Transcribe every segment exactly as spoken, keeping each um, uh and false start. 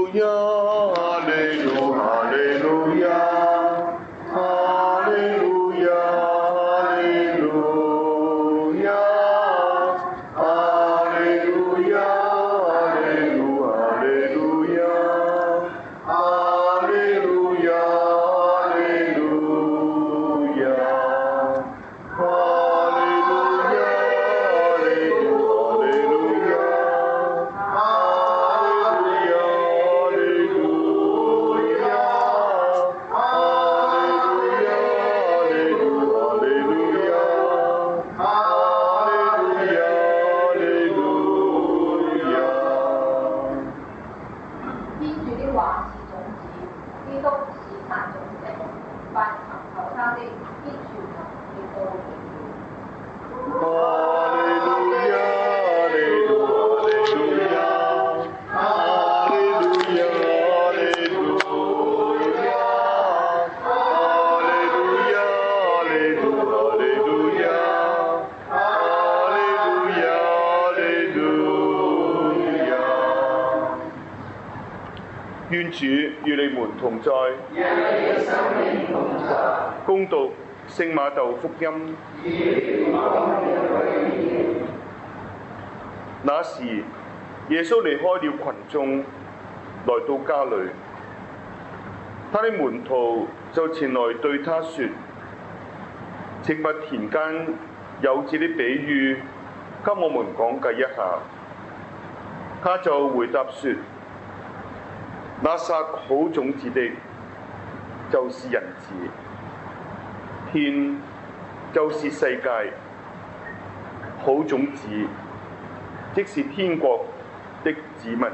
亞，哈利路，哈利路亞，哈利路亞，哈利路亞，哈利路亞，哈利路，哈利路亞，哈利路亞，哈利路亞，哈利路亞，哈利路，哈利路亞。願主與你們同在，恭讀聖馬竇福音。那時，耶穌離開了群眾，來到家裏，他的門徒就前來對他說：請把田間莠子的比喻給我們講解一下。他就回答說：那撒好種子的，就是人子；田就是世界。好種子，即是天國的子民；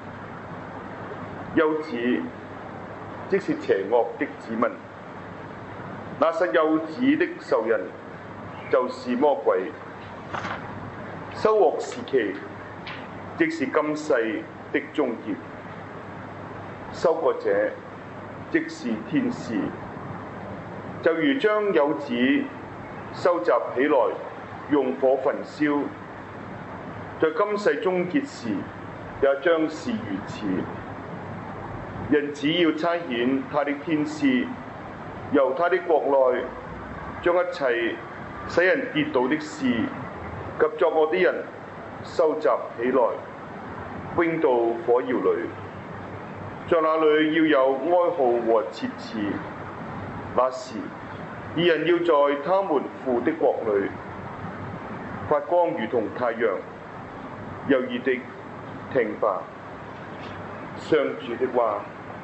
莠子，即是邪惡的子民。那撒莠子的仇人，就是魔鬼。收穫時期，即是今世的終結。收割者，即是天使，就如將莠子收集起來，用火焚燒，在今世終結時，也將是如此。人只要差遣他的天使，由他的國內，將一切使人跌倒的事及作惡的人收集起來，扔到火窯裏。在那裏要有哀號和切齒，那時義人要在他們父的國裏發光，如同太陽。有義的聽吧。上主的話。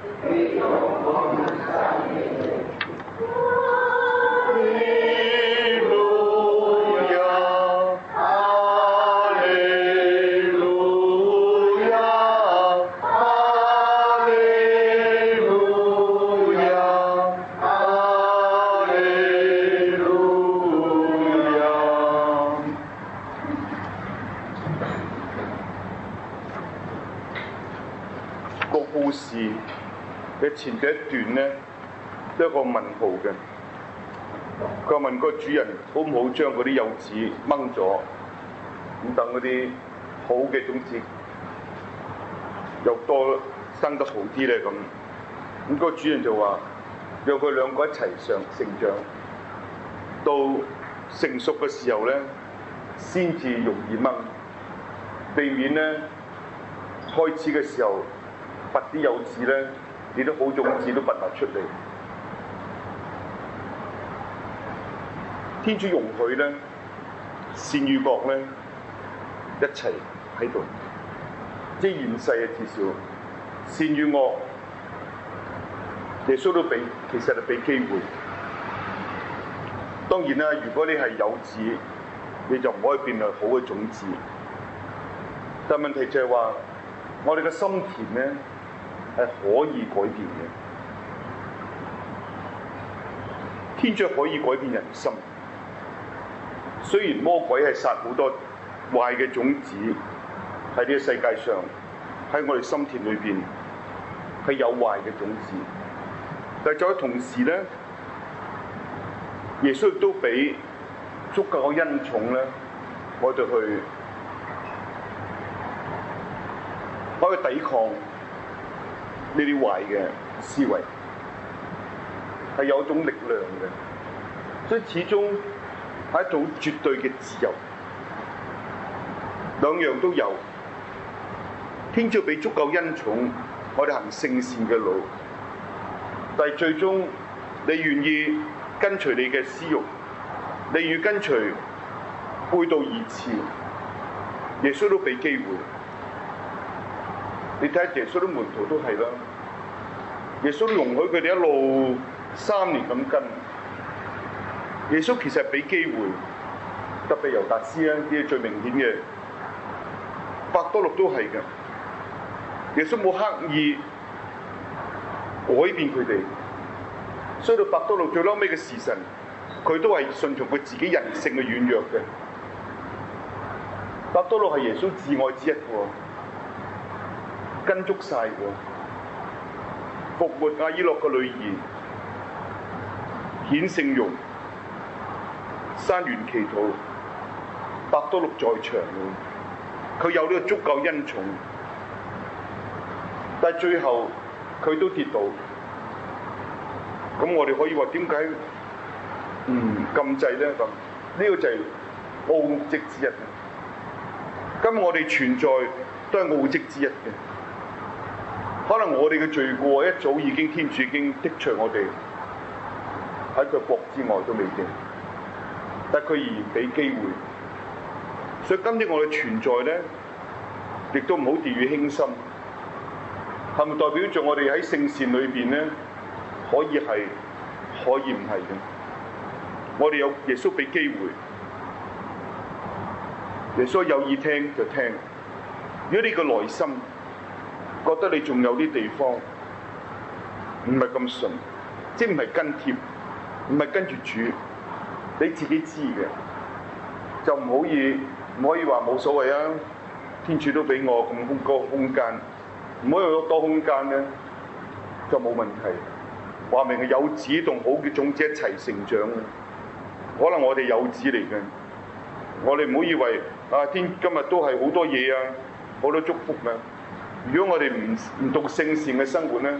嘅前嘅一段呢，都有一個問號嘅。佢問個主人好唔好將嗰啲莠子掹咗，咁等嗰啲好嘅種子又多生得好啲咧咁。咁、嗰個主人就話：讓佢兩個一齊上成長，到成熟嘅時候咧，先至容易掹，避免咧開始嘅時候拔啲莠子咧。你啲好種子都拔埋出嚟，天主容許咧，善與惡咧一齊喺度，即係現世嘅至少善與惡，耶穌都俾，其實係俾機會。當然啦，如果你係莠子，你就唔可以變為好嘅種子。但問題就係話，我哋嘅心田咧，係可以改變嘅，天主可以改變人心。雖然魔鬼係撒好多壞嘅種子喺呢個世界上，喺我哋心田裏邊係有壞嘅種子，但係在同時咧，耶穌亦都俾足夠嘅恩寵咧，我哋去可以抵抗呢啲壞嘅思維，係有一種力量嘅，所以始終係一種絕對嘅自由，兩樣都有。天主俾足夠恩寵，我哋行聖善嘅路，但係最終你願意跟隨你嘅私慾，你願意跟隨背道而馳，耶穌都俾機會。你睇下耶穌啲門徒都係啦，耶穌都容許佢哋一路三年咁跟。耶穌其實係俾機會，特別猶達斯啊，呢啲最明顯嘅，伯多祿都係嘅。耶穌冇刻意改變佢哋，所以到伯多祿最嬲尾嘅時辰，佢都係順從佢自己人性嘅軟弱嘅。伯多祿係耶穌至愛之一喎，跟足晒喎，復活亞伊洛嘅女兒，顯聖容，山園祈禱，伯多祿在場喎，佢有呢個足夠恩寵。但係最後佢都跌倒，咁我哋可以話點解唔禁制咧？咁呢個就係奧蹟之一。今日我哋存在都係奧蹟之一嘅。可能我哋嘅罪過一早已經天主已經剔除我哋喺佢國之外都未定，但佢仍然俾機會。所以今日我哋存在咧，亦都唔好掉以輕心。係咪代表著我哋喺聖善裏邊咧，可以係，可以唔係嘅？我哋有耶穌俾機會，耶穌有意聽就聽。如果你個內心覺得你仲有啲地方唔係咁順，即係唔係跟貼，唔係跟住主，你自己知嘅，就唔可以唔可以話冇所謂啊！天主都俾我咁空個空間。唔好有多空間咧，就冇問題。話明係有子同好嘅種子一齊成長嘅，可能我哋有子嚟嘅。我哋唔好以為啊天今日都係好多嘢啊，好多祝福啊。如果我哋唔唔讀聖善嘅生活咧，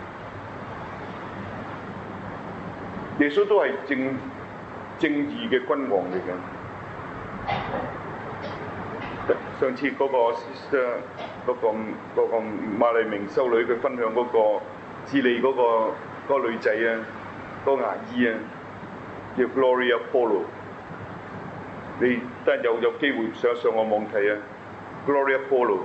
耶穌都係正正義嘅君王嚟嘅。上次嗰、那個誒嗰、那個嗰、那個瑪麗明修女佢分享嗰個智利嗰、那個那個女仔啊，嗰、那個牙醫啊，叫 Gloria Polo。你得有有機會上上我網睇啊 ，Gloria Polo。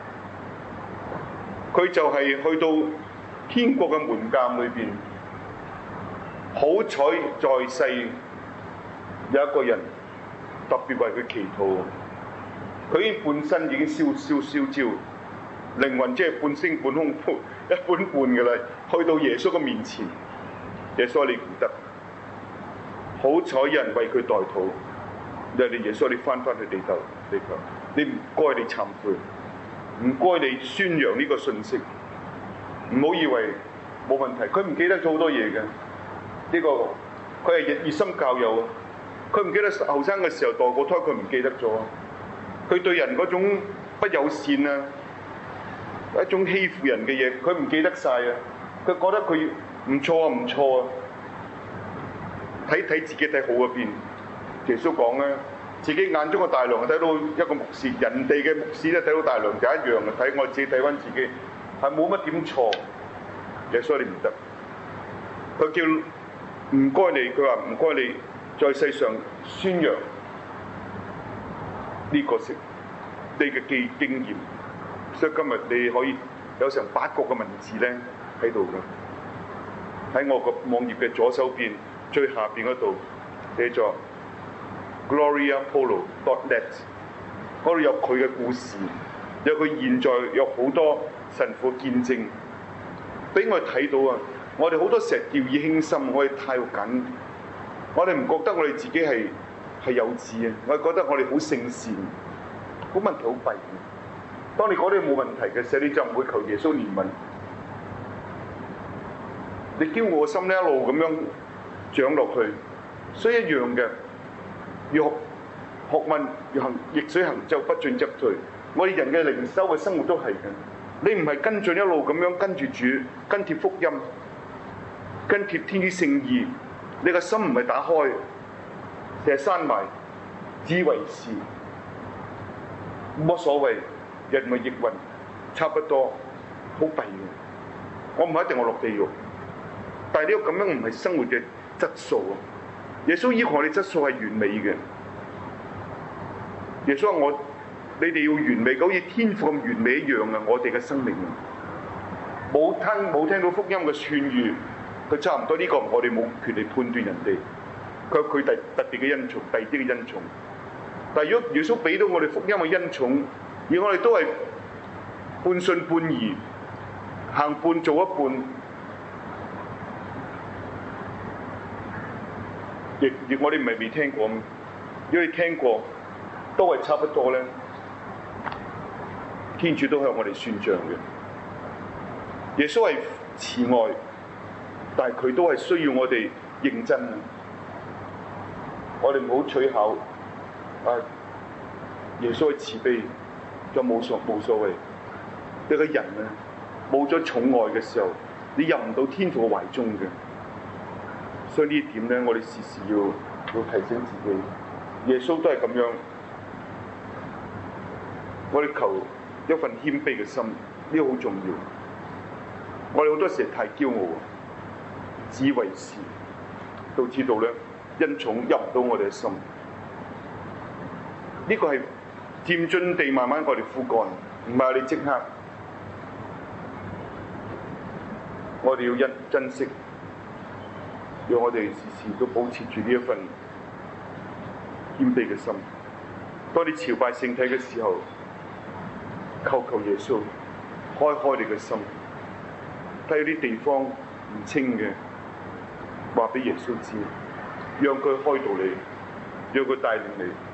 佢就係去到天國嘅門檻裏邊，好彩在世有一個人特別為佢祈禱。佢已經半身已經燒燒燒焦，靈魂即係半升半空，一半半嘅啦。去到耶穌嘅面前，耶穌你唔得，好彩有人為佢代禱。你哋耶穌你翻返去地球，地球，你唔該你懺悔，唔該你宣揚呢個信息，唔好以為冇問題。佢唔記得咗好多嘢嘅，呢、這個佢係熱熱心教友，佢唔記得後生嘅時候墮過胎，佢唔記得咗。佢對人嗰種不友善啊，一種欺負人嘅嘢，佢唔記得晒啊！佢覺得佢唔錯啊，唔錯啊！睇睇自己睇好嗰邊。耶穌講咧，自己眼中嘅大良睇到一個牧師，人哋嘅牧師咧睇到大良就一樣嘅。睇我自己睇翻自己，係冇乜點錯。耶穌你唔得，佢叫唔該你，佢話唔該你，在世上宣揚。呢個識你嘅記經驗，所以今日你可以有成八個嘅文字咧喺度嘅，喺我個網頁嘅左手邊最下邊嗰度寫咗 Gloria Polo dot net， 嗰度有佢嘅故事，有佢現在有好多神父見證，俾我哋睇到啊！我哋好多時掉以輕心，我哋太緊，我哋唔覺得我哋自己係。係有志啊！我覺得我哋好聖善，好問題好弊。當你覺得冇問題嘅時候，你就唔會求耶穌憐憫。你驕傲嘅心咧一路咁樣長落去，所以一樣嘅。要學學問，要行逆水行舟，不進則退。我哋人嘅靈修嘅生活都係嘅。 你唔係跟進一路咁樣跟住主，跟貼福音，跟貼天主聖意，你個心唔係打開，成日閂埋，自以為是，冇乜所謂，人咪逆運，差不多，好弊嘅。我唔係一定我落地獄，但係呢個咁樣唔係生活嘅質素啊！耶穌要求我哋質素係完美嘅。耶穌話我，你哋要完美，好似天父咁完美一樣啊！我哋嘅生命啊，冇聽冇聽到福音嘅勸喻，佢差唔多呢個我哋冇權利判斷人哋。佢有佢特特別嘅恩寵，第二啲嘅恩寵。但係如果耶穌俾到我哋福音嘅恩寵，而我哋都係半信半疑，行半做一半，亦亦我哋唔係未聽過，如果你聽過，都係差不多咧。天主都向我哋算賬嘅。耶穌係慈愛，但係佢都係需要我哋認真。我哋唔好取巧，啊！耶穌係慈悲，就冇所冇所謂。一個人啊，冇咗寵愛嘅時候，你入唔到天父嘅懷中嘅。所以呢一點咧，我哋時時要要提醒自己。耶穌都係咁樣，我哋求一份謙卑嘅心，呢個好重要。我哋好多時太驕傲，自以為是，導致到咧恩寵入唔到我哋嘅心。呢個係漸進地慢慢我哋枯乾，唔係我哋即刻。我哋要珍珍惜，讓我哋時時都保持住呢一份謙卑嘅心。當你朝拜聖體嘅時候，求求耶穌開開你嘅心，睇啲地方唔清嘅，話俾耶穌知，讓佢開導你，讓佢帶領你。